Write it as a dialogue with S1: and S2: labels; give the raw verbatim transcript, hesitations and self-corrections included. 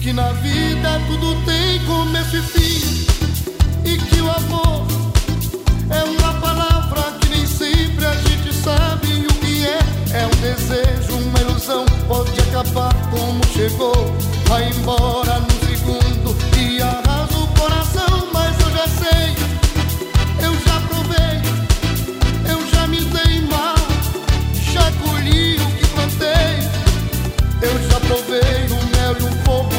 S1: que na vida tudo tem começo e fim, e que o amor é uma palavra que nem sempre a gente sabe o que é. É um desejo, uma ilusão, pode acabar como chegou, vai embora.